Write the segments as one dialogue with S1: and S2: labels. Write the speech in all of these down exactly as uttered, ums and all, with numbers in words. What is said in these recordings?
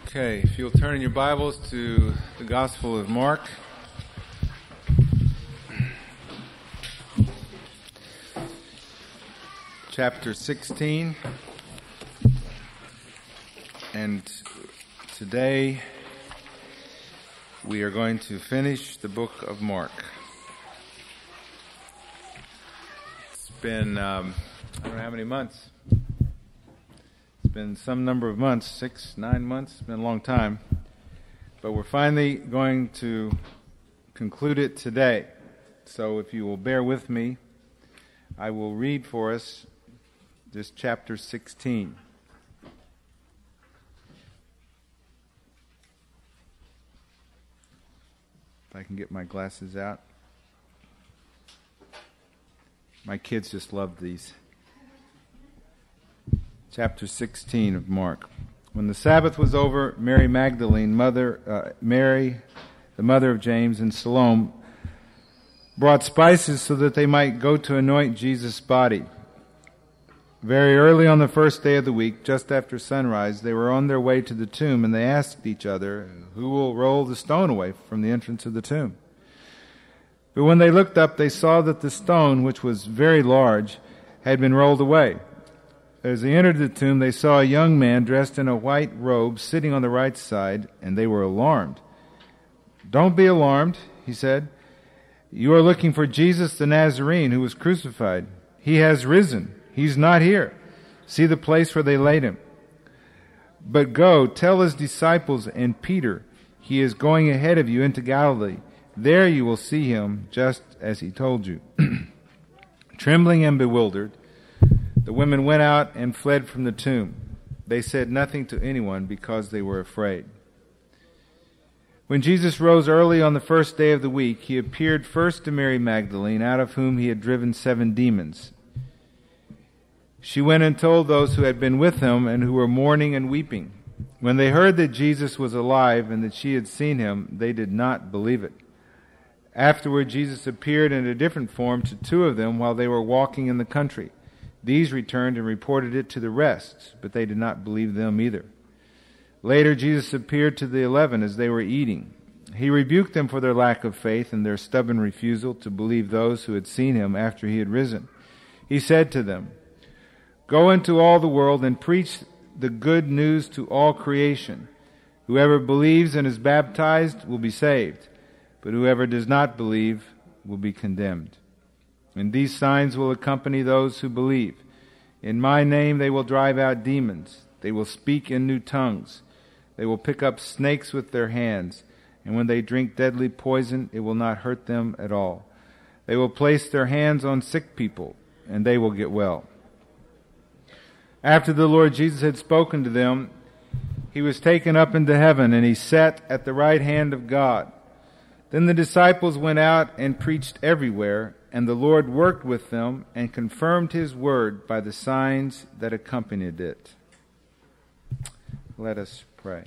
S1: Okay, if you'll turn in your Bibles to the Gospel of Mark. Chapter sixteen. And today we are going to finish the book of Mark. It's been, um, I don't know how many months. It's been some number of months, six, nine months. It's been a long time. But we're finally going to conclude it today. So if you will bear with me, I will read for us this chapter sixteen. If I can get my glasses out. My kids just love these. Chapter sixteen of Mark. When the Sabbath was over, Mary Magdalene, mother uh, Mary, the mother of James, and Salome brought spices so that they might go to anoint Jesus' body. Very early on the first day of the week, just after sunrise, they were on their way to the tomb, and they asked each other, "Who will roll the stone away from the entrance of the tomb?" But when they looked up, they saw that the stone, which was very large, had been rolled away. As they entered the tomb, they saw a young man dressed in a white robe sitting on the right side, and they were alarmed. "Don't be alarmed," he said. "You are looking for Jesus the Nazarene who was crucified. He has risen. He's not here. See the place where they laid him. But go, tell his disciples and Peter, he is going ahead of you into Galilee. There you will see him, just as he told you." Trembling and bewildered, the women went out and fled from the tomb. They said nothing to anyone because they were afraid. When Jesus rose early on the first day of the week, he appeared first to Mary Magdalene, out of whom he had driven seven demons. She went and told those who had been with him and who were mourning and weeping. When they heard that Jesus was alive and that she had seen him, they did not believe it. Afterward, Jesus appeared in a different form to two of them while they were walking in the country. These returned and reported it to the rest, but they did not believe them either. Later, Jesus appeared to the eleven as they were eating. He rebuked them for their lack of faith and their stubborn refusal to believe those who had seen him after he had risen. He said to them, "Go into all the world and preach the good news to all creation. Whoever believes and is baptized will be saved, but whoever does not believe will be condemned. And these signs will accompany those who believe. In my name they will drive out demons. They will speak in new tongues. They will pick up snakes with their hands. And when they drink deadly poison, it will not hurt them at all. They will place their hands on sick people, and they will get well." After the Lord Jesus had spoken to them, he was taken up into heaven, and he sat at the right hand of God. Then the disciples went out and preached everywhere, and the Lord worked with them and confirmed his word by the signs that accompanied it. Let us pray.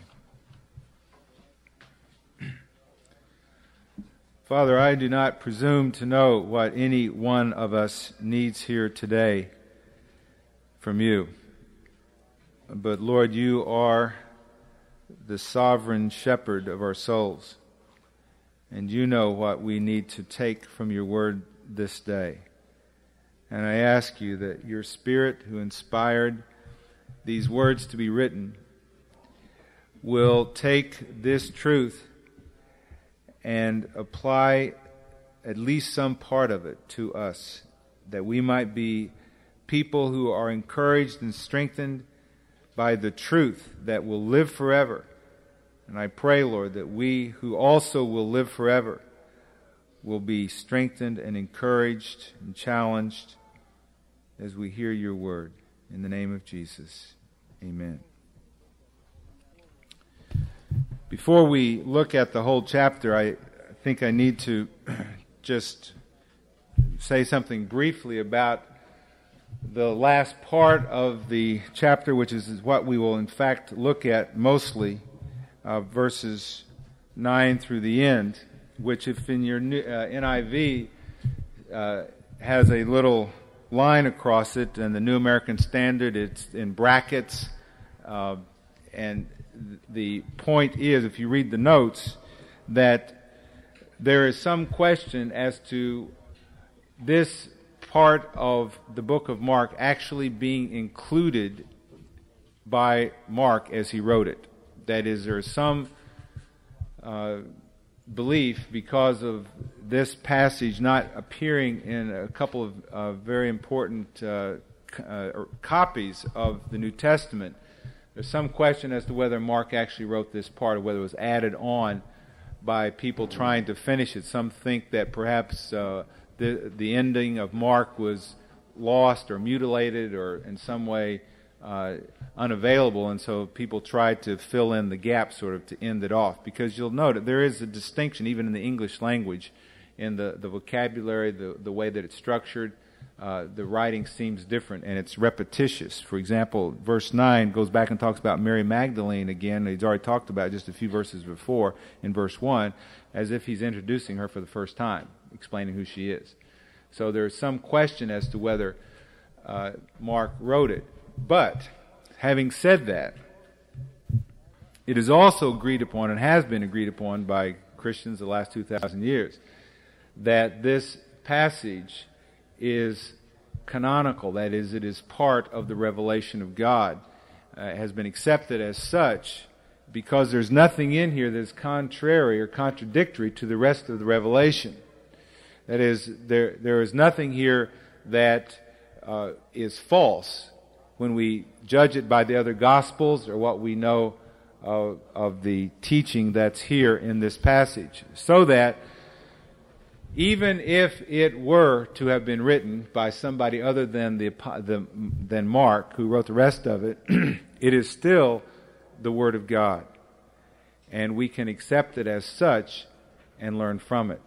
S1: Father, I do not presume to know what any one of us needs here today from you. But Lord, you are the sovereign shepherd of our souls. And you know what we need to take from your word this day. And I ask you that your Spirit, who inspired these words to be written, will take this truth and apply at least some part of it to us, that we might be people who are encouraged and strengthened by the truth that will live forever. And I pray, Lord, that we who also will live forever will be strengthened and encouraged and challenged as we hear your word. In the name of Jesus, amen. Before we look at the whole chapter, I think I need to just say something briefly about the last part of the chapter, which is what we will in fact look at mostly, uh, verses nine through the end, which if in your new, uh, N I V uh, has a little line across it, and the New American Standard, it's in brackets, uh, and the point is, if you read the notes, that there is some question as to this part of the book of Mark actually being included by Mark as he wrote it. That is, there is some uh, belief because of this passage not appearing in a couple of uh, very important uh, uh, copies of the New Testament. There's some question as to whether Mark actually wrote this part or whether it was added on by people trying to finish it. Some think that perhaps uh, the the ending of Mark was lost or mutilated or in some way uh, unavailable, and so people tried to fill in the gap sort of to end it off. Because you'll note that there is a distinction even in the English language in the, the vocabulary, the, the way that it's structured. Uh, the writing seems different, and it's repetitious. For example, verse nine goes back and talks about Mary Magdalene again. He's already talked about it just a few verses before in verse one, as if he's introducing her for the first time, explaining who she is. So there's some question as to whether uh, Mark wrote it. But, having said that, it is also agreed upon, and has been agreed upon by Christians the last two thousand years, that this passage is canonical, that is, it is part of the revelation of God. Uh, it has been accepted as such because there's nothing in here that's contrary or contradictory to the rest of the revelation. That is, there there is nothing here that uh, is false when we judge it by the other Gospels or what we know of, of the teaching that's here in this passage. So that even if it were to have been written by somebody other than the, the than Mark, who wrote the rest of it, it is still the Word of God. And we can accept it as such and learn from it.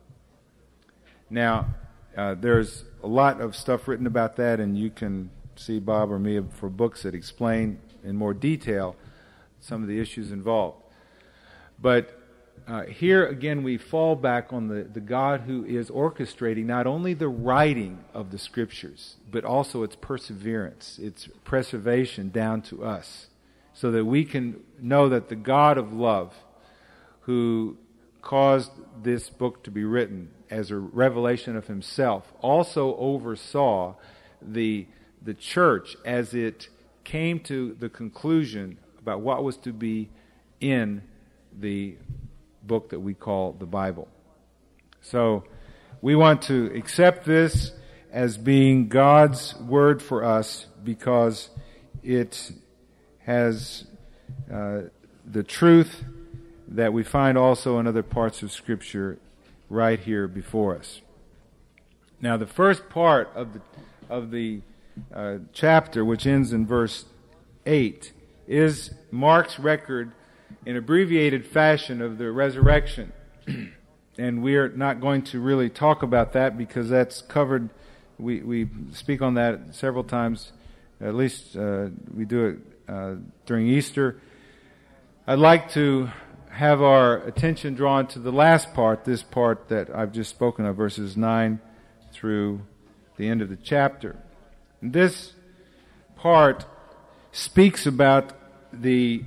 S1: Now, uh, there's a lot of stuff written about that, and you can see Bob or me for books that explain in more detail some of the issues involved. But Uh, here again we fall back on the, the God who is orchestrating not only the writing of the Scriptures, but also its perseverance, its preservation down to us, so that we can know that the God of love, who caused this book to be written as a revelation of Himself, also oversaw the the church as it came to the conclusion about what was to be in the book that we call the Bible. So we want to accept this as being God's word for us because it has uh, the truth that we find also in other parts of Scripture right here before us. Now, the first part of the of the uh, chapter, which ends in verse eight, is Mark's record in abbreviated fashion of the resurrection. And we're not going to really talk about that because that's covered. We, we speak on that several times. At least uh, we do it uh, during Easter. I'd like to have our attention drawn to the last part, this part that I've just spoken of, verses nine through the end of the chapter. And this part speaks about the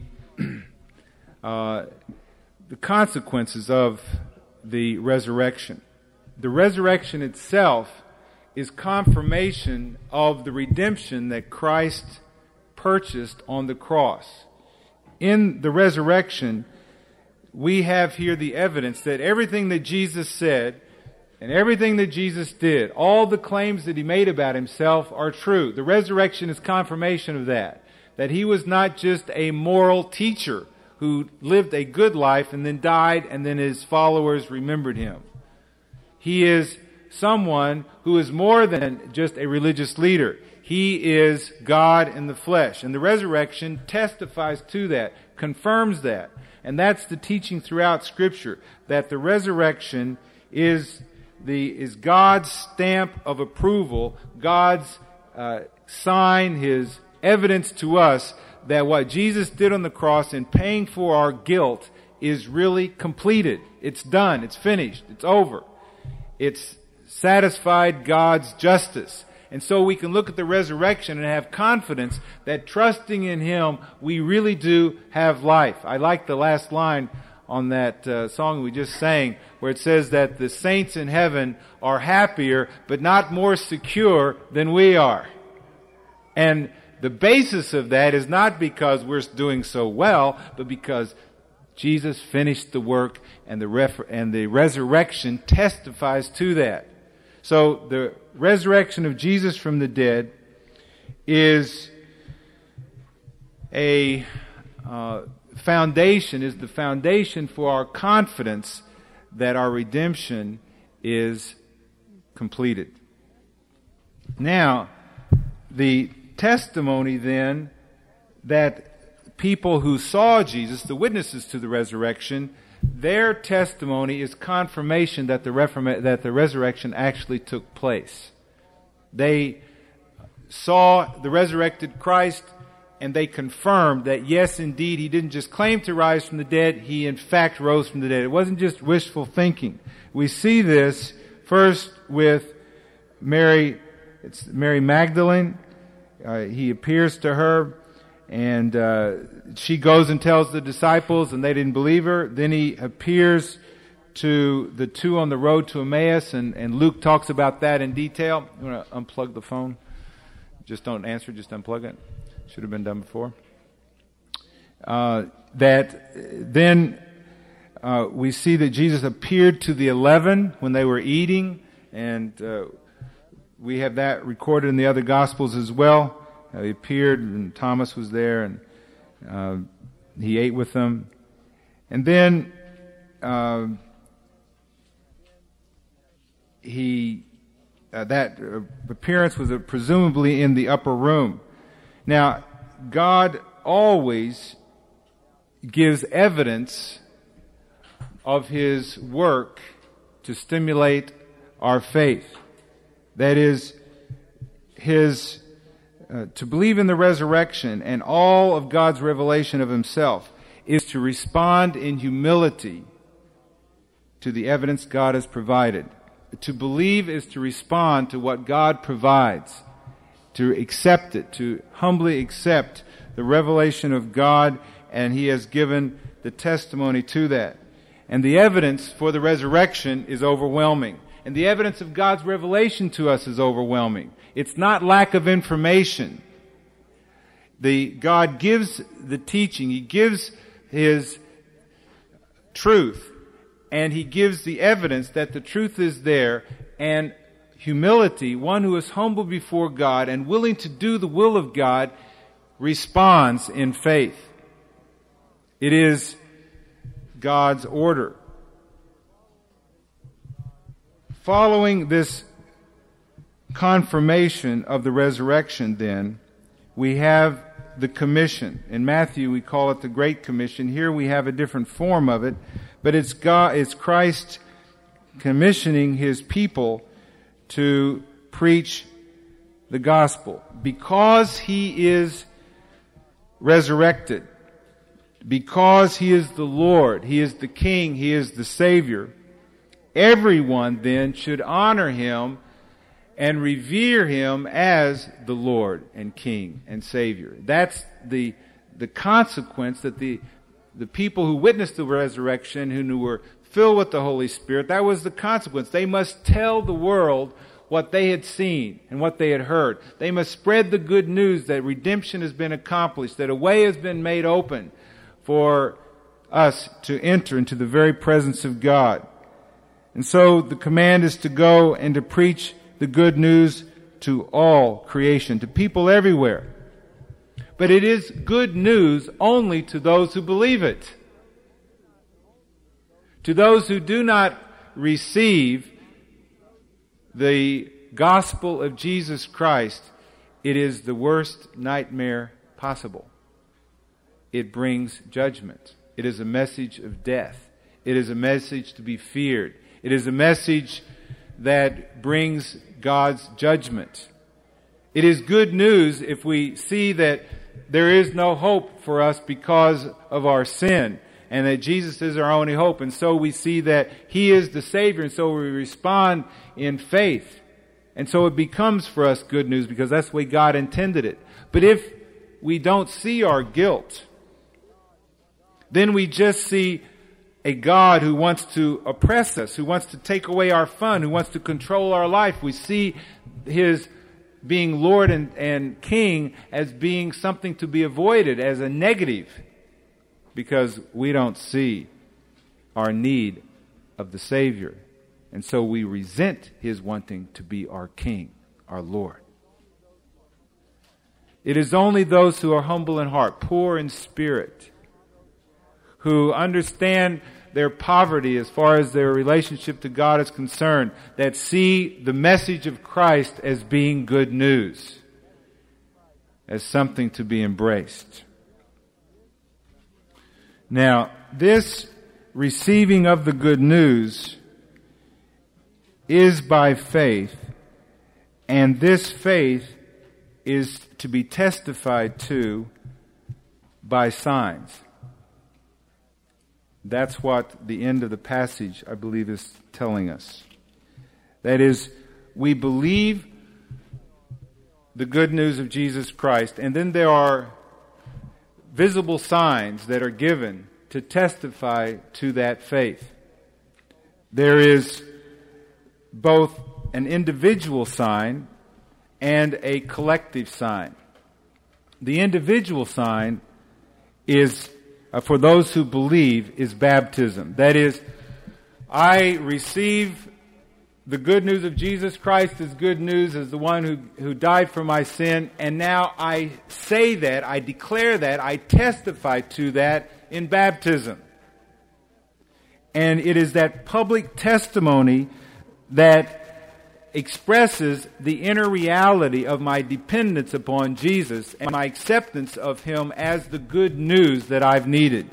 S1: Uh, the consequences of the resurrection. The resurrection itself is confirmation of the redemption that Christ purchased on the cross. In the resurrection, we have here the evidence that everything that Jesus said and everything that Jesus did, all the claims that He made about Himself are true. The resurrection is confirmation of that. That He was not just a moral teacher who lived a good life and then died and then His followers remembered Him. He is someone who is more than just a religious leader. He is God in the flesh. And the resurrection testifies to that, confirms that. And that's the teaching throughout Scripture, that the resurrection is the is God's stamp of approval, God's uh, sign, His evidence to us that what Jesus did on the cross in paying for our guilt is really completed. It's done. It's finished. It's over. It's satisfied God's justice. And so we can look at the resurrection and have confidence that trusting in Him, we really do have life. I like the last line on that uh, song we just sang, where it says that the saints in heaven are happier, but not more secure than we are. And the basis of that is not because we're doing so well, but because Jesus finished the work, and the ref- and the resurrection testifies to that. So the resurrection of Jesus from the dead is a uh, foundation, is the foundation for our confidence that our redemption is completed. Now, the testimony then that people who saw Jesus, the witnesses to the resurrection, their testimony is confirmation that the reforma- that the resurrection actually took place. They saw the resurrected Christ, and they confirmed that yes, indeed, He didn't just claim to rise from the dead, He in fact rose from the dead. It wasn't just wishful thinking. We see this first with Mary, it's Mary Magdalene. Uh, he appears to her, and uh, she goes and tells the disciples, and they didn't believe her. Then He appears to the two on the road to Emmaus, and, and Luke talks about that in detail. You want to unplug the phone? Just don't answer, just unplug it. Should have been done before. Uh, that then uh, we see that Jesus appeared to the eleven when they were eating, and uh, we have that recorded in the other Gospels as well. Uh, he appeared, and Thomas was there, and uh, He ate with them. And then uh, he uh, that uh, appearance was uh, presumably in the upper room. Now, God always gives evidence of His work to stimulate our faith. That is, His uh, to believe in the resurrection and all of God's revelation of Himself is to respond in humility to the evidence God has provided. To believe is to respond to what God provides, to accept it, to humbly accept the revelation of God, and He has given the testimony to that. And the evidence for the resurrection is overwhelming. And the evidence of God's revelation to us is overwhelming. It's not lack of information. The God gives the teaching, He gives His truth, and He gives the evidence that the truth is there, and humility, one who is humble before God and willing to do the will of God, responds in faith. It is God's order. Following this confirmation of the resurrection, then, we have the commission. In Matthew, we call it the Great Commission. Here we have a different form of it, but it's God, it's Christ commissioning His people to preach the gospel. Because He is resurrected, because He is the Lord, He is the King, He is the Savior, everyone then should honor Him and revere Him as the Lord and King and Savior. That's the the consequence that the the people who witnessed the resurrection, who were filled with the Holy Spirit, that was the consequence. They must tell the world what they had seen and what they had heard. They must spread the good news that redemption has been accomplished, that a way has been made open for us to enter into the very presence of God. And so the command is to go and to preach the good news to all creation, to people everywhere. But it is good news only to those who believe it. To those who do not receive the gospel of Jesus Christ, it is the worst nightmare possible. It brings judgment. It is a message of death. It is a message to be feared. It is a message that brings God's judgment. It is good news if we see that there is no hope for us because of our sin, and that Jesus is our only hope. And so we see that He is the Savior, and so we respond in faith And so it becomes for us good news because that's the way God intended it. But if we don't see our guilt, then we just see a God who wants to oppress us, who wants to take away our fun, who wants to control our life. We see His being Lord and, and King as being something to be avoided, as a negative, because we don't see our need of the Savior. And so we resent His wanting to be our King, our Lord. It is only those who are humble in heart, poor in spirit, who understand their poverty as far as their relationship to God is concerned, that see the message of Christ as being good news, as something to be embraced. Now, this receiving of the good news is by faith, and this faith is to be testified to by signs. That's what the end of the passage, I believe, is telling us. That is, we believe the good news of Jesus Christ, and then there are visible signs that are given to testify to that faith. There is both an individual sign and a collective sign. The individual sign is, uh, for those who believe, is baptism. That is, I receive the good news of Jesus Christ as good news, as the one who, who died for my sin, and now I say that, I declare that, I testify to that in baptism. And it is that public testimony that expresses the inner reality of my dependence upon Jesus and my acceptance of Him as the good news that I've needed.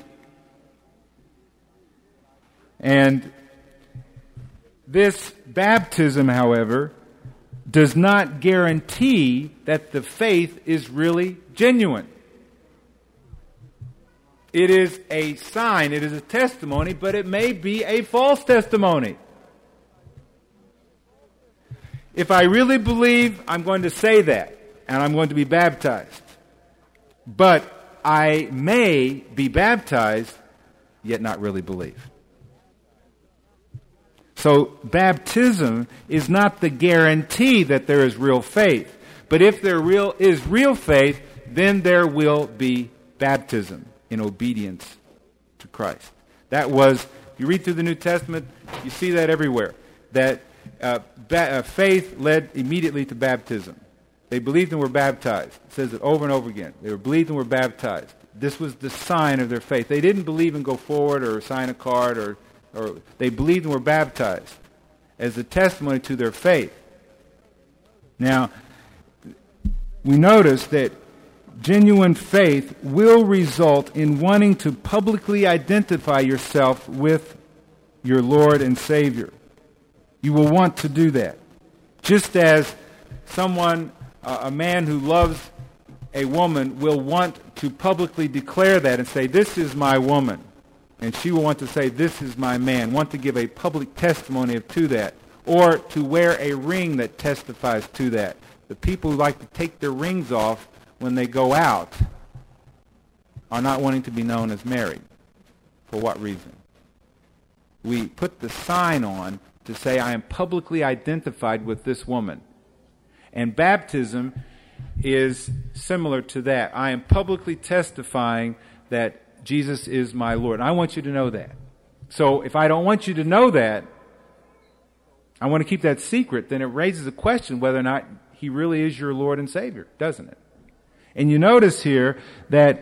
S1: And this baptism, however, does not guarantee that the faith is really genuine. It is a sign, it is a testimony, but it may be a false testimony. If I really believe, I'm going to say that, and I'm going to be baptized. But I may be baptized, yet not really believe. So baptism is not the guarantee that there is real faith. But if there real is real faith, then there will be baptism in obedience to Christ. That was, if you read through the New Testament, you see that everywhere. That Uh, ba- uh, faith led immediately to baptism. They believed and were baptized. It says it over and over again. They were believed and were baptized. This was the sign of their faith. They didn't believe and go forward or sign a card, or, or they believed and were baptized as a testimony to their faith. Now, we notice that genuine faith will result in wanting to publicly identify yourself with your Lord and Savior. You will want to do that. Just as someone, uh, a man who loves a woman will want to publicly declare that and say, this is my woman. And she will want to say, this is my man. Want to give a public testimony of, to that. Or to wear a ring that testifies to that. The people who like to take their rings off when they go out are not wanting to be known as married. For what reason? We put the sign on to say, I am publicly identified with this woman. And baptism is similar to that. I am publicly testifying that Jesus is my Lord. And I want you to know that. So if I don't want you to know that, I want to keep that secret, then it raises a question whether or not He really is your Lord and Savior, doesn't it? And you notice here that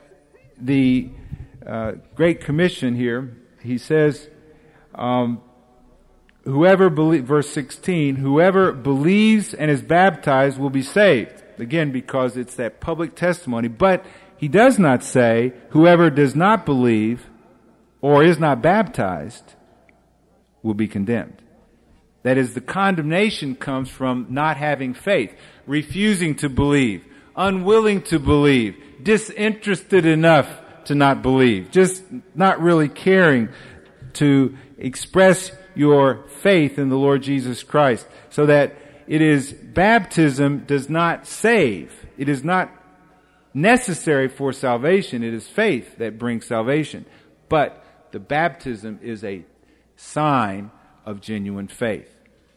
S1: the uh, Great Commission here, He says, um, Whoever believe, verse sixteen, whoever believes and is baptized will be saved. Again, because it's that public testimony. But He does not say, whoever does not believe or is not baptized will be condemned. That is, the condemnation comes from not having faith, refusing to believe, unwilling to believe, disinterested enough to not believe, just not really caring to express your faith in the Lord Jesus Christ, so that it is baptism does not save. It is not necessary for salvation. It is faith that brings salvation. But the baptism is a sign of genuine faith,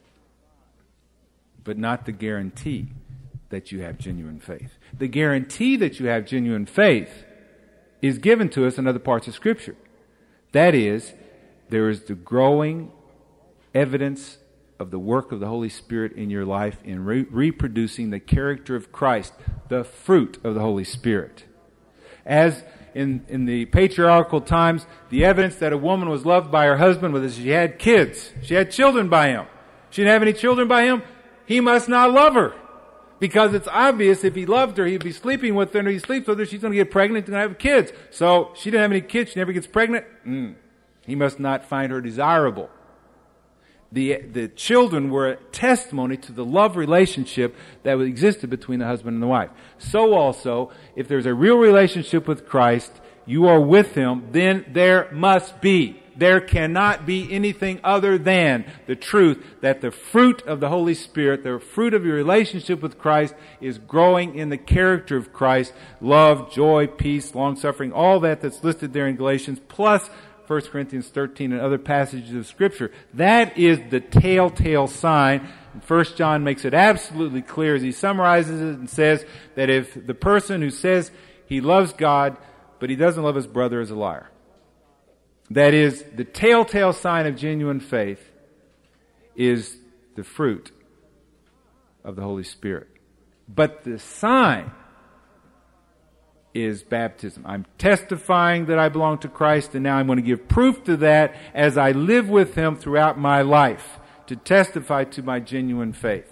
S1: but not the guarantee that you have genuine faith. The guarantee that you have genuine faith is given to us in other parts of Scripture. That is, there is the growing evidence of the work of the Holy Spirit in your life in re- reproducing the character of Christ, the fruit of the Holy Spirit. As in, in the patriarchal times, the evidence that a woman was loved by her husband was that she had kids. She had children by him. She didn't have any children by him. He must not love her. Because it's obvious if he loved her, he'd be sleeping with her, and if he sleeps with her, she's going to get pregnant and have kids. So she didn't have any kids. She never gets pregnant. Mm. He must not find her desirable. The, the children were a testimony to the love relationship that existed between the husband and the wife. So also, if there's a real relationship with Christ, you are with Him, then there must be, there cannot be anything other than the truth that the fruit of the Holy Spirit, the fruit of your relationship with Christ, is growing in the character of Christ. Love, joy, peace, long-suffering, all that that's listed there in Galatians, plus First Corinthians thirteen and other passages of Scripture. That is the telltale sign. First John makes it absolutely clear as he summarizes it and says that if the person who says he loves God but he doesn't love his brother is a liar. That is, the telltale sign of genuine faith is the fruit of the Holy Spirit. But the sign is baptism. I'm testifying that I belong to Christ, and now I'm going to give proof to that as I live with Him throughout my life to testify to my genuine faith.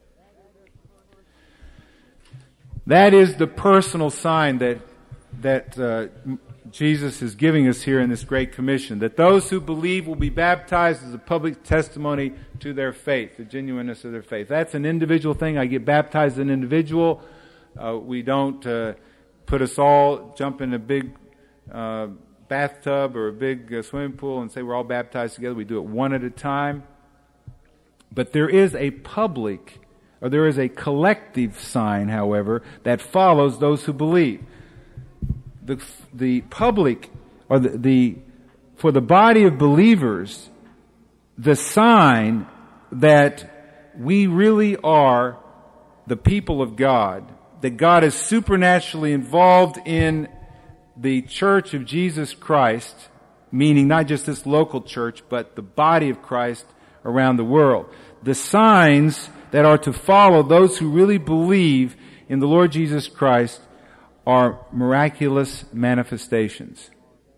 S1: That is the personal sign that that uh, Jesus is giving us here in this Great Commission, that those who believe will be baptized as a public testimony to their faith, the genuineness of their faith. That's an individual thing. I get baptized as an individual. Uh, we don't uh, put us all, jump in a big uh, bathtub or a big uh, swimming pool and say we're all baptized together. We do it one at a time. But there is a public, or there is a collective sign, however, that follows those who believe. The, the public, or the, the, for the body of believers, the sign that we really are the people of God, that God is supernaturally involved in the church of Jesus Christ, meaning not just this local church, but the body of Christ around the world. The signs that are to follow those who really believe in the Lord Jesus Christ are miraculous manifestations.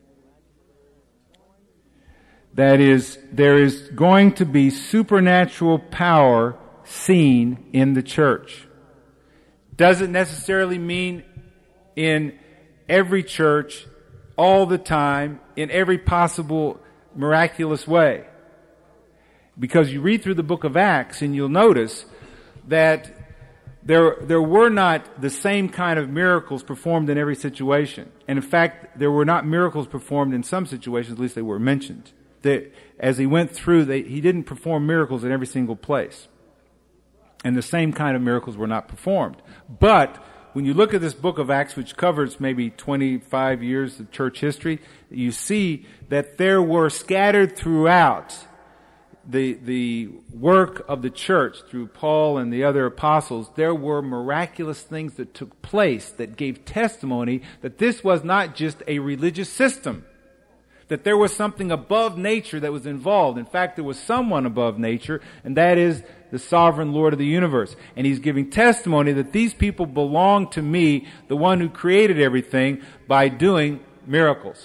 S1: That is, there is going to be supernatural power seen in the church. Doesn't necessarily mean in every church, all the time, in every possible miraculous way. Because you read through the book of Acts and you'll notice that there, there were not the same kind of miracles performed in every situation. And in fact, there were not miracles performed in some situations, at least they were mentioned. That as he went through, they, he didn't perform miracles in every single place. And the same kind of miracles were not performed. But when you look at this book of Acts, which covers maybe twenty-five years of church history, you see that there were scattered throughout the the work of the church through Paul and the other apostles, there were miraculous things that took place that gave testimony that this was not just a religious system, that there was something above nature that was involved. In fact, there was someone above nature, and that is the sovereign Lord of the universe. And He's giving testimony that these people belong to me, the one who created everything, by doing miracles.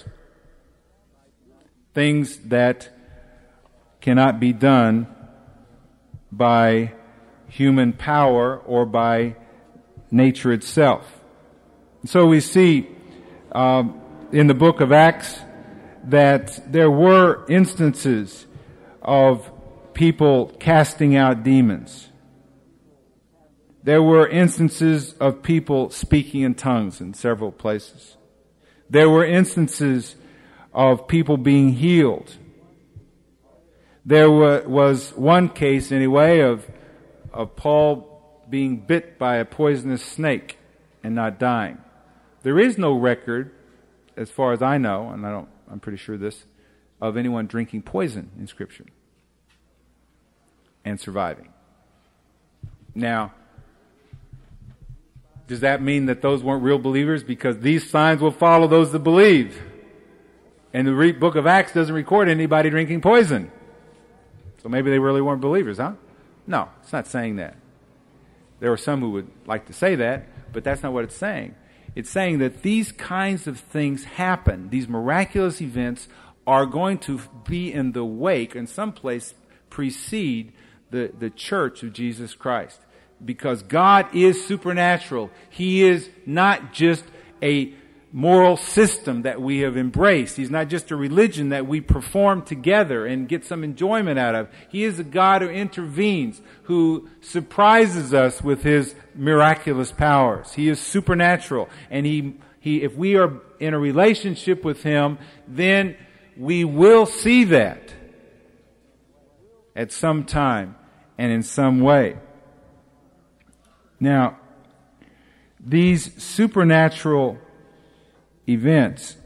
S1: Things that cannot be done by human power or by nature itself. So we see um, in the book of Acts that there were instances of people casting out demons. There were instances of people speaking in tongues in several places. There were instances of people being healed. There was one case, anyway, of of Paul being bit by a poisonous snake and not dying. There is no record, as far as I know, and I don't, I'm pretty sure this, of anyone drinking poison in Scripture and surviving. Now, does that mean that those weren't real believers? Because these signs will follow those that believe. And the re- book of Acts doesn't record anybody drinking poison. So maybe they really weren't believers, huh? No, it's not saying that. There are some who would like to say that, but that's not what it's saying. It's saying that these kinds of things happen. These miraculous events are going to be in the wake, in some place precede the, the church of Jesus Christ. Because God is supernatural. He is not just a moral system that we have embraced. He's not just a religion that we perform together and get some enjoyment out of. He is a God who intervenes, who surprises us with His miraculous powers. He is supernatural. And he, he, if we are in a relationship with Him, then we will see that at some time and in some way. Now, these supernatural events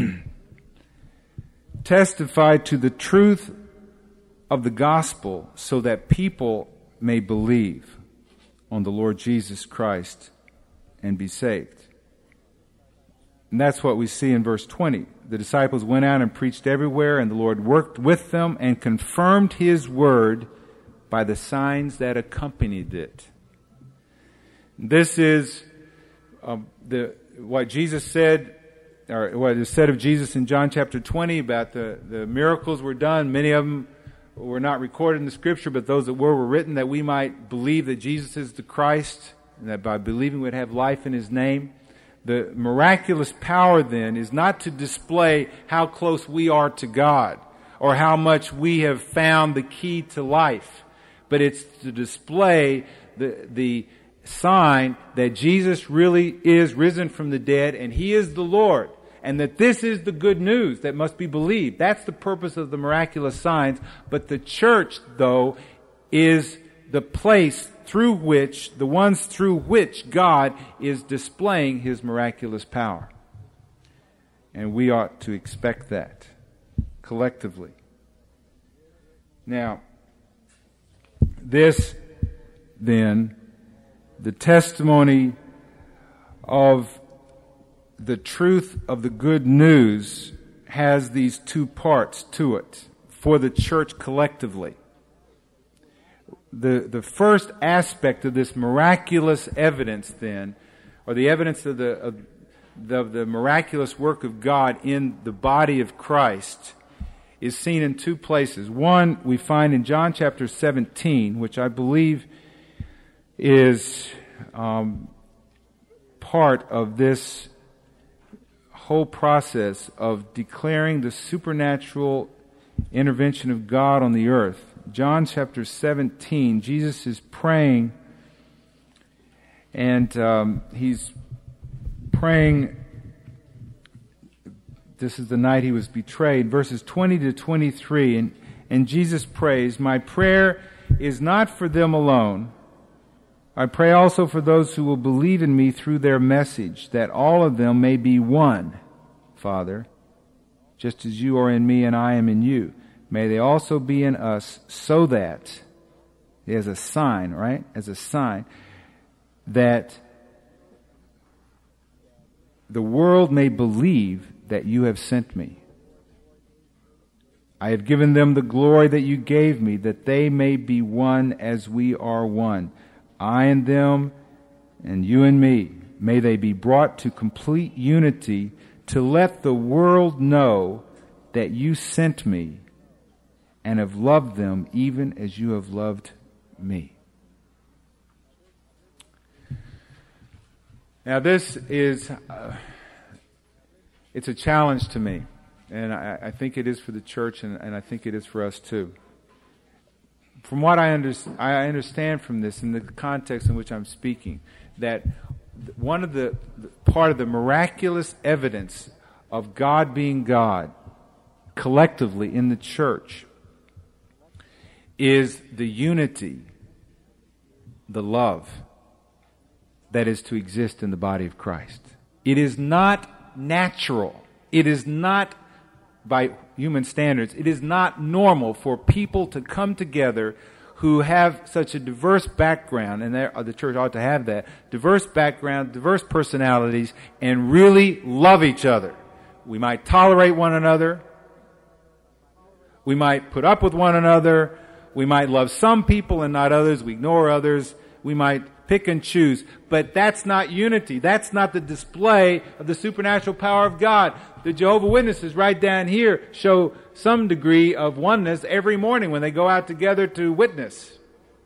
S1: testify to the truth of the gospel so that people may believe on the Lord Jesus Christ and be saved. And that's what we see in verse twenty. The disciples went out and preached everywhere, and the Lord worked with them and confirmed His word by the signs that accompanied it. This is um, the what Jesus said, or what is said of Jesus in John chapter twenty about the, the miracles were done. Many of them were not recorded in the Scripture, but those that were were written that we might believe that Jesus is the Christ, and that by believing we'd have life in His name. The miraculous power then is not to display how close we are to God or how much we have found the key to life, but it's to display the the sign that Jesus really is risen from the dead and He is the Lord, and that this is the good news that must be believed. That's the purpose of the miraculous signs. But the church, though, is the place through which, the ones through which God is displaying His miraculous power. And we ought to expect that collectively. Now, this then, the testimony of the truth of the good news has these two parts to it for the church collectively. The, the first aspect of this miraculous evidence then, or the evidence of the, of the, of the miraculous work of God in the body of Christ, is seen in two places. One, we find in John chapter seventeen, which I believe is um, part of this whole process of declaring the supernatural intervention of God on the earth. John chapter seventeen, Jesus is praying, and um, He's praying. This is the night He was betrayed, verses twenty to twenty-three, and, and Jesus prays, "My prayer is not for them alone. I pray also for those who will believe in Me through their message, that all of them may be one, Father, just as You are in Me and I am in You. May they also be in us, so that," as a sign, right? As a sign, that the world may believe that You have sent Me. I have given them the glory that You gave Me, that they may be one as We are one. I and them, and You and Me. May they be brought to complete unity, to let the world know that You sent Me and have loved them even as You have loved Me. Now this is, uh, it's a challenge to me, and I, I think it is for the church, and, and I think it is for us too. From what I, under, I understand from this, in the context in which I'm speaking, that one of the, part of the miraculous evidence of God being God collectively in the church is the unity the love that is to exist in the body of Christ. It is not natural. It is not, by human standards, it is not normal for people to come together who have such a diverse background, and the church ought to have that, diverse background, diverse personalities, and really love each other. We might tolerate one another. We might put up with one another. We might love some people and not others. We ignore others. We might pick and choose. But that's not unity. That's not the display of the supernatural power of God. The Jehovah's Witnesses right down here show some degree of oneness every morning when they go out together to witness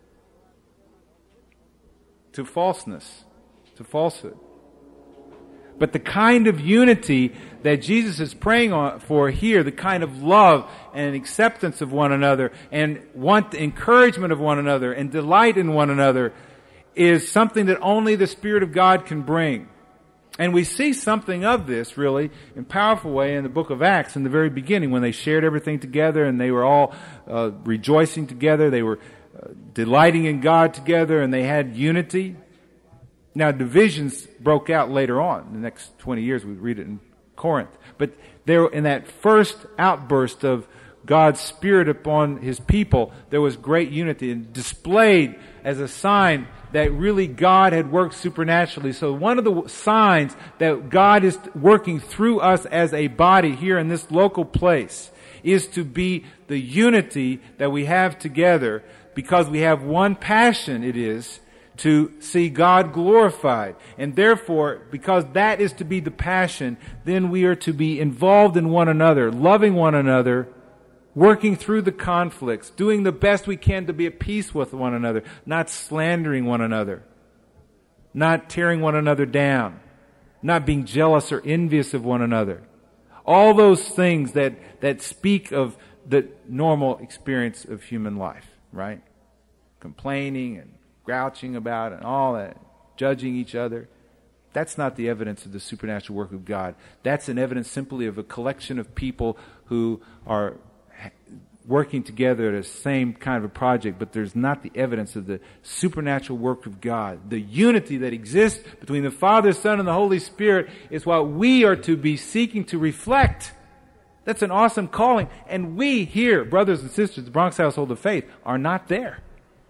S1: to falseness, to falsehood. But the kind of unity that Jesus is praying on, for here, the kind of love and acceptance of one another and want encouragement of one another and delight in one another, is something that only the Spirit of God can bring. And we see something of this, really, in a powerful way in the book of Acts in the very beginning, when they shared everything together and they were all uh, rejoicing together. They were uh, delighting in God together, and they had unity. Now, divisions broke out later on. In the next twenty years, we read it in Corinth. But there, in that first outburst of God's Spirit upon His people, there was great unity and displayed as a sign that really God had worked supernaturally. So one of the signs that God is working through us as a body here in this local place is to be the unity that we have together, because we have one passion, it is to see God glorified. And therefore, because that is to be the passion, then we are to be involved in one another, loving one another, working through the conflicts, doing the best we can to be at peace with one another, not slandering one another, not tearing one another down, not being jealous or envious of one another. All those things that, that speak of the normal experience of human life, right? Complaining and grouching about it and all that, judging each other. That's not the evidence of the supernatural work of God. That's an evidence simply of a collection of people who are working together at the same kind of a project, but there's not the evidence of the supernatural work of God. The unity that exists between the Father, Son, and the Holy Spirit is what we are to be seeking to reflect. That's an awesome calling. And we here, brothers and sisters, the Bronx Household of Faith, are not there.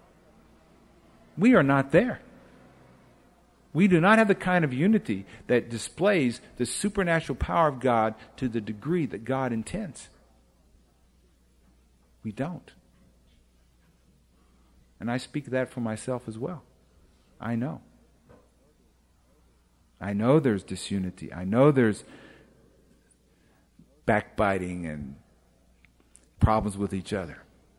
S1: We are not there. We do not have the kind of unity that displays the supernatural power of God to the degree that God intends. We don't. And I speak that for myself as well. I know. I know there's disunity. I know there's backbiting and problems with each other.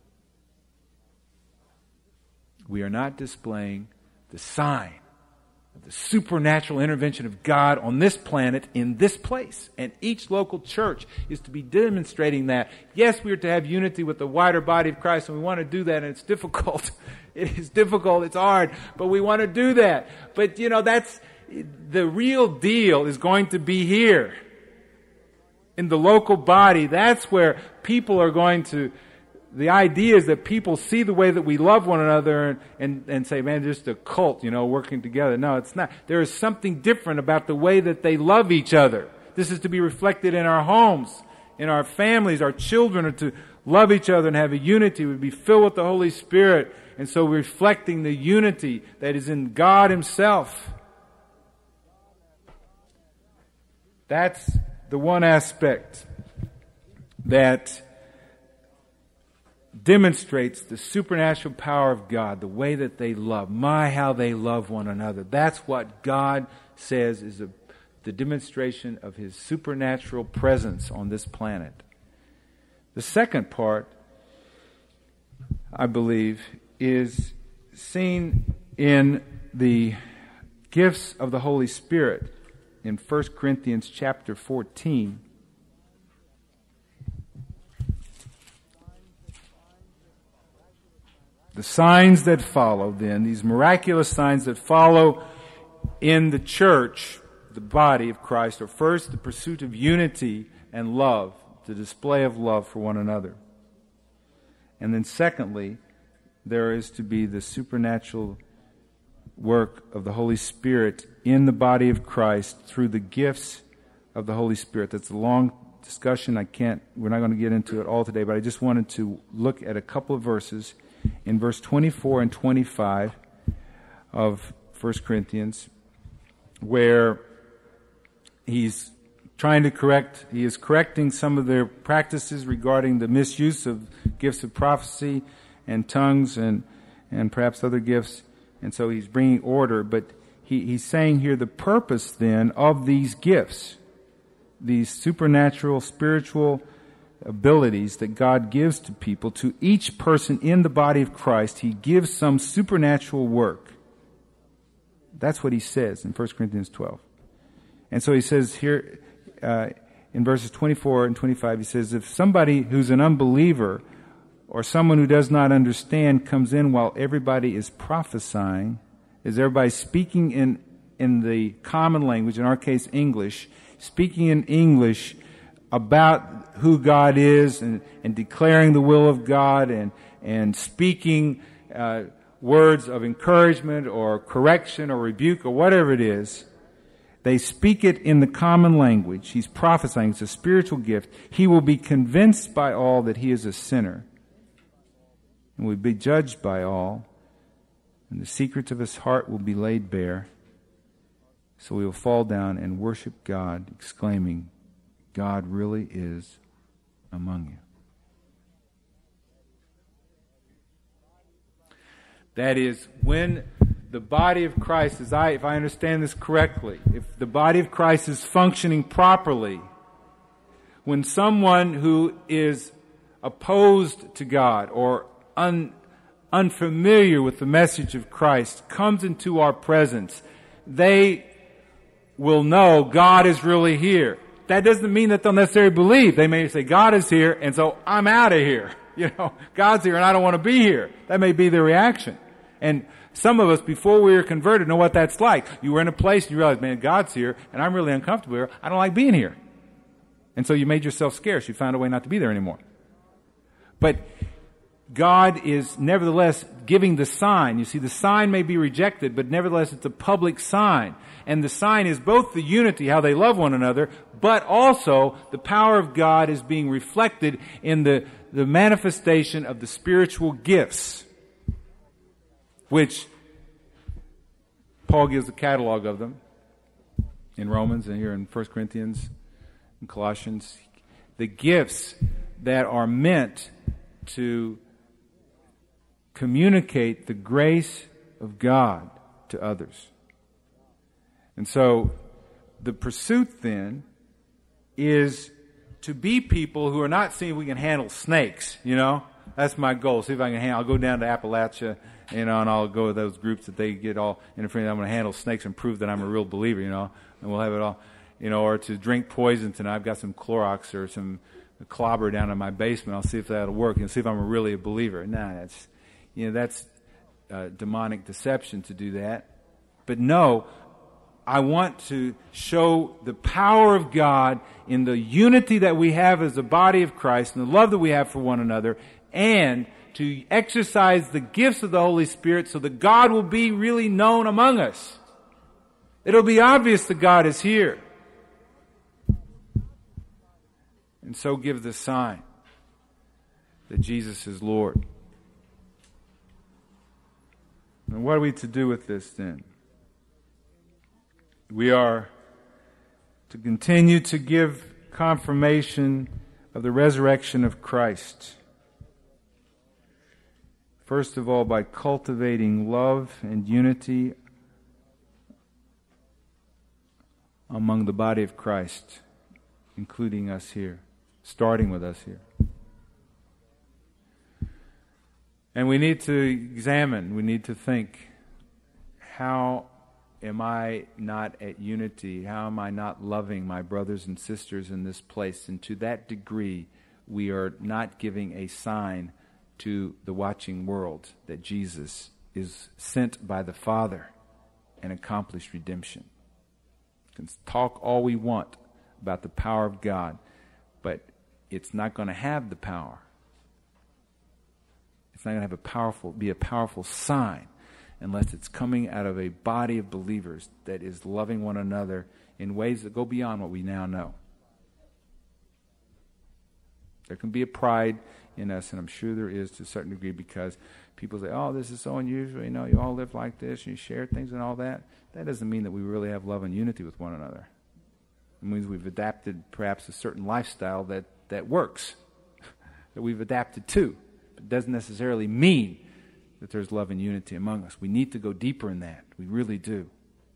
S1: We are not displaying the sign of the supernatural intervention of God on this planet in this place. And each local church is to be demonstrating that. Yes, we are to have unity with the wider body of Christ, and we want to do that, and it's difficult. It is difficult, it's hard, but we want to do that. But, you know, that's, the real deal is going to be here. In the local body, that's where people are going to, the idea is that people see the way that we love one another and, and, and say, man, just a cult, you know, working together. No, it's not. There is something different about the way that they love each other. This is to be reflected in our homes, in our families. Our children are to love each other and have a unity. We be filled with the Holy Spirit. And so we're reflecting the unity that is in God Himself. That's the one aspect that demonstrates the supernatural power of God, the way that they love. My, how they love one another. That's what God says is a, the demonstration of His supernatural presence on this planet. The second part, I believe, is seen in the gifts of the Holy Spirit in First Corinthians chapter fourteen. The signs that follow, then, these miraculous signs that follow in the church, the body of Christ, are first the pursuit of unity and love, the display of love for one another. And then secondly, there is to be the supernatural work of the Holy Spirit in the body of Christ through the gifts of the Holy Spirit. That's a long discussion. I can't, we're not going to get into it all today, but I just wanted to look at a couple of verses in verse twenty-four and twenty-five of First Corinthians, where he's trying to correct, he is correcting some of their practices regarding the misuse of gifts of prophecy and tongues and, and perhaps other gifts. And so he's bringing order, but he, he's saying here the purpose then of these gifts, these supernatural, spiritual abilities that God gives to people, to each person in the body of Christ, he gives some supernatural work. That's what he says in First Corinthians twelve. And so he says here, uh, in verses twenty-four and twenty-five, he says, if somebody who's an unbeliever or someone who does not understand comes in while everybody is prophesying, is everybody speaking in, in the common language, in our case English, speaking in English about who God is and, and declaring the will of God and, and speaking uh, words of encouragement or correction or rebuke or whatever it is, they speak it in the common language. He's prophesying. It's a spiritual gift. He will be convinced by all that he is a sinner and will be judged by all, and the secrets of his heart will be laid bare. So he will fall down and worship God, exclaiming, God really is among you. That is, when the body of Christ, as I, if I understand this correctly, if the body of Christ is functioning properly, when someone who is opposed to God or un, unfamiliar with the message of Christ comes into our presence, they will know God is really here. That doesn't mean that they'll necessarily believe. They may say, God is here, and so I'm out of here. You know, God's here, and I don't want to be here. That may be their reaction. And some of us, before we were converted, know what that's like. You were in a place and you realize, man, God's here, and I'm really uncomfortable here. I don't like being here. And so you made yourself scarce. You found a way not to be there anymore. But God is nevertheless giving the sign. You see, the sign may be rejected, but nevertheless it's a public sign. And the sign is both the unity, how they love one another, but also the power of God is being reflected in the, the manifestation of the spiritual gifts, which Paul gives a catalog of them in Romans and here in First Corinthians and Colossians. The gifts that are meant to communicate the grace of God to others. And so the pursuit then is to be people who are not seeing if we can handle snakes, you know. That's my goal. See if I can handle. I'll go down to Appalachia, you know, and I'll go with those groups that they get all interfering. I'm going to handle snakes and prove that I'm a real believer, you know, and we'll have it all, you know, or to drink poison tonight. I've got some Clorox or some clobber down in my basement. I'll see if that'll work and see if I'm really a believer. Nah, that's, you know, that's uh, demonic deception to do that. But no, I want to show the power of God in the unity that we have as the body of Christ and the love that we have for one another, and to exercise the gifts of the Holy Spirit so that God will be really known among us. It'll be obvious that God is here. And so give the sign that Jesus is Lord. And what are we to do with this then? We are to continue to give confirmation of the resurrection of Christ. First of all, by cultivating love and unity among the body of Christ, including us here, starting with us here. And we need to examine, we need to think, how am I not at unity? How am I not loving my brothers and sisters in this place? And to that degree, we are not giving a sign to the watching world that Jesus is sent by the Father and accomplished redemption. We can talk all we want about the power of God, but it's not going to have the power. It's not going to have a powerful, be a powerful sign unless it's coming out of a body of believers that is loving one another in ways that go beyond what we now know. There can be a pride in us, and I'm sure there is to a certain degree, because people say, oh, this is so unusual, you know, you all live like this, and you share things and all that. That doesn't mean that we really have love and unity with one another. It means we've adapted perhaps a certain lifestyle that, that works, that we've adapted to. But it doesn't necessarily mean that there's love and unity among us. We need to go deeper in that. We really do.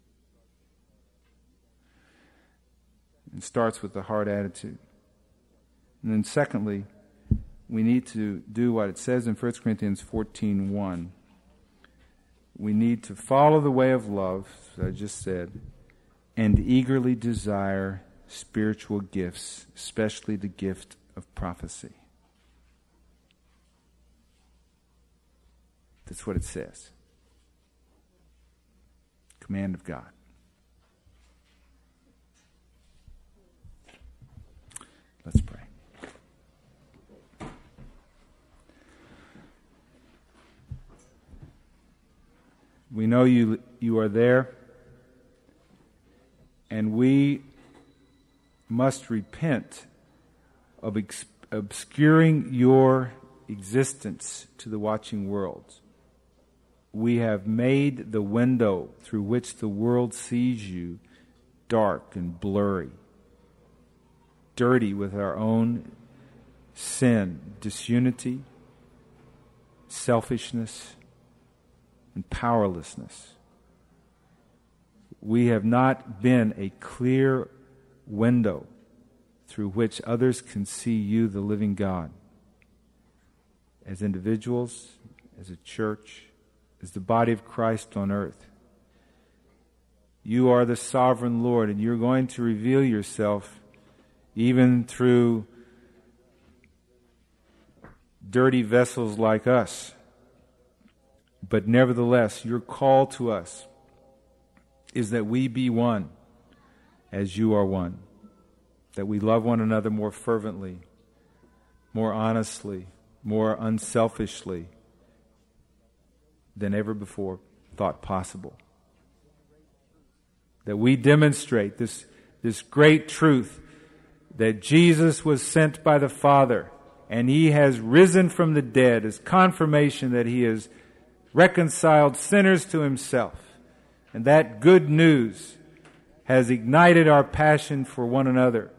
S1: It starts with the heart attitude. And then secondly, we need to do what it says in First Corinthians fourteen one. We need to follow the way of love, as I just said, and eagerly desire spiritual gifts, especially the gift of prophecy. That's what it says. Command of God. Let's pray. We know you you are there, and we must repent of ex- obscuring your existence to the watching world. We have made the window through which the world sees you dark and blurry, dirty with our own sin, disunity, selfishness, and powerlessness. We have not been a clear window through which others can see you, the living God. As individuals, as a church, as the body of Christ on earth. You are the sovereign Lord, and you're going to reveal yourself even through dirty vessels like us. But nevertheless, your call to us is that we be one as you are one. That we love one another more fervently, more honestly, more unselfishly than ever before thought possible. That we demonstrate this, this great truth that Jesus was sent by the Father and He has risen from the dead as confirmation that He has reconciled sinners to Himself. And that good news has ignited our passion for one another,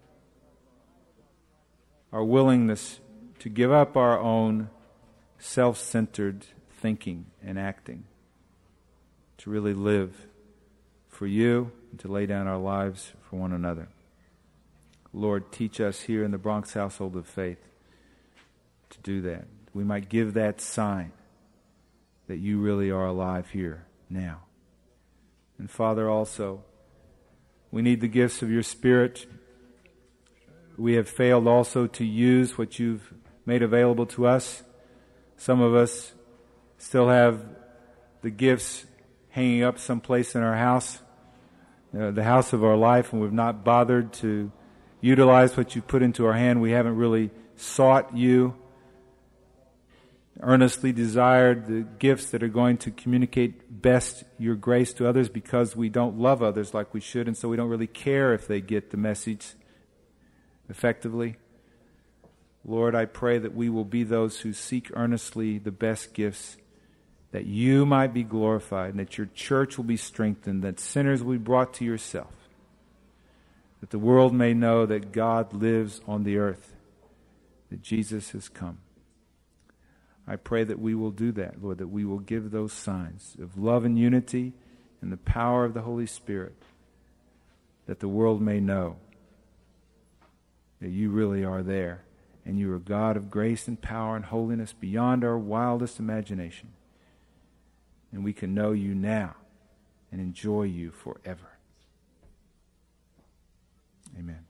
S1: our willingness to give up our own self-centered thinking and acting, to really live for you and to lay down our lives for one another. Lord, teach us here in the Bronx Household of Faith to do that. We might give that sign that you really are alive here now. And Father, also, we need the gifts of your Spirit. We have failed also to use what you've made available to us. Some of us still have the gifts hanging up someplace in our house, uh, the house of our life, and we've not bothered to utilize what you put into our hand. We haven't really sought you, earnestly desired the gifts that are going to communicate best your grace to others, because we don't love others like we should, and so we don't really care if they get the message effectively. Lord, I pray that we will be those who seek earnestly the best gifts, that you might be glorified, and that your church will be strengthened, that sinners will be brought to yourself, that the world may know that God lives on the earth, that Jesus has come. I pray that we will do that, Lord, that we will give those signs of love and unity and the power of the Holy Spirit, that the world may know that you really are there, and you are God of grace and power and holiness beyond our wildest imagination. And we can know you now and enjoy you forever. Amen.